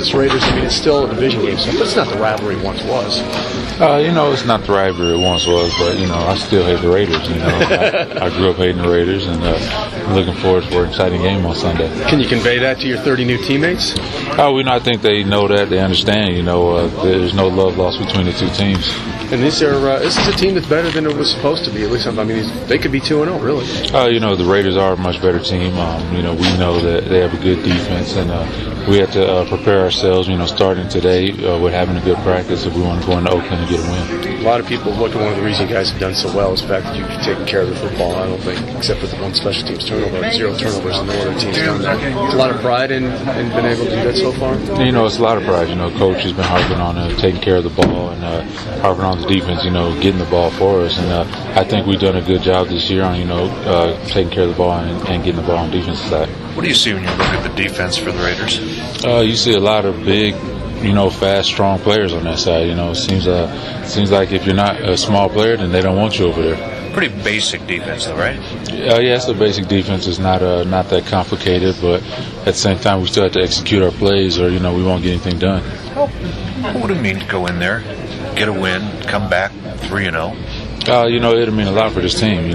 Memphis Raiders, I mean, it's still a division game, but it's not the rivalry it once was. It's not the rivalry it once was, but, I still hate the Raiders. I grew up hating the Raiders, and looking forward for an exciting game on Sunday. Can you convey that to your 30 new teammates? I think they know that. They understand, there's no love lost between the two teams. And this is a team that's better than it was supposed to be. At least, they could be 2-0, really. The Raiders are a much better team. We know that they have a good defense, and we have to prepare ourselves, starting today with having a good practice if we want to go into Oakland and get a win. A lot of people look at one of the reasons you guys have done so well is the fact that you've taken care of the football. I don't think, except for the one special teams turnover, 0 turnovers, and no other team's done that. There's a lot of pride in being able to do that so far. It's a lot of pride. Coach has been harping on taking care of the ball and harping on the defense, getting the ball for us. And I think we've done a good job this year on, taking care of the ball and getting the ball on defense side. What do you see when you look at the defense for the Raiders? You see a lot of big, fast, strong players on that side. It seems like if you're not a small player, then they don't want you over there. Pretty basic defense, though, right? Yeah, it's a basic defense. It's not that complicated, but at the same time, we still have to execute our plays, or we won't get anything done. What would it mean to go in there, get a win, come back 3-0? It'll mean a lot for this team.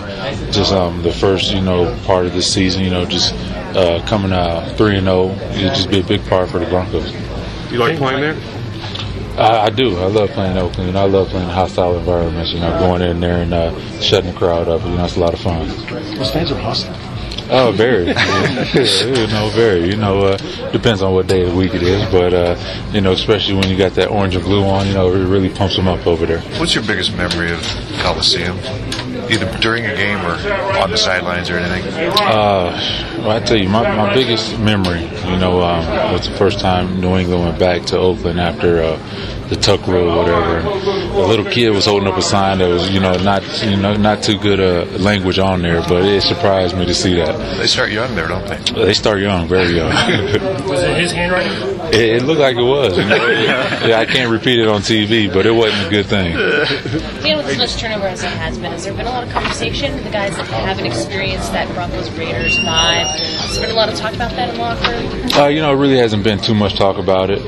The first, part of this season, just coming out 3-0, it'll just be a big part for the Broncos. You like playing there? I do. I love playing Oakland. I love playing hostile environments. Going in there and shutting the crowd up. It's a lot of fun. Those fans are hostile. Oh, very. Very. Depends on what day of the week it is, but especially when you got that orange and blue on, it really pumps them up over there. What's your biggest memory of Coliseum? Either during a game or on the sidelines or anything? I tell you, my biggest memory, was the first time New England went back to Oakland after the Tuck Rule or whatever. And a little kid was holding up a sign that was, not too good language on there, but it surprised me to see that. They start young there, don't they? They start young, very young. Was it his handwriting? It looked like it was. Yeah, I can't repeat it on TV, but it wasn't a good thing. With as much turnover as it has there been a lot of conversation with the guys that haven't experienced that Broncos Raiders vibe? Has there been a lot of talk about that in the locker room? It really hasn't been too much talk about it.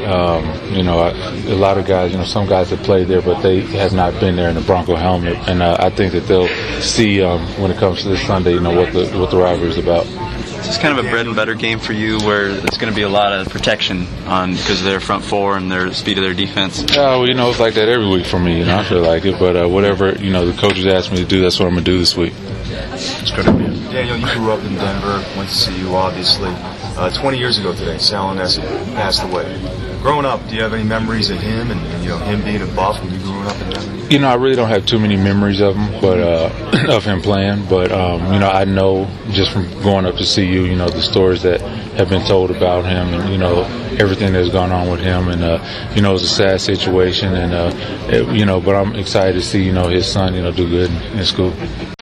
A lot of guys, some guys have played there, but they have not been there in the Bronco helmet, and I think that they'll see when it comes to this Sunday, what the rivalry is about. Is this kind of a bread and butter game for you, where there's going to be a lot of protection because of their front four and their speed of their defense? It's like that every week for me. I feel like it, but whatever the coaches asked me to do, that's what I'm going to do this week. It's good to be. Daniel, you grew up in Denver, went to CU, obviously. 20 years ago today, Sal Aunese passed away. Growing up, do you have any memories of him and him being a Buff when you grew up in Denver? I really don't have too many memories of him, but of him playing. But I know just from going up to CU, the stories that have been told about him, and everything that's gone on with him, and it was a sad situation, and but I'm excited to see his son do good in school.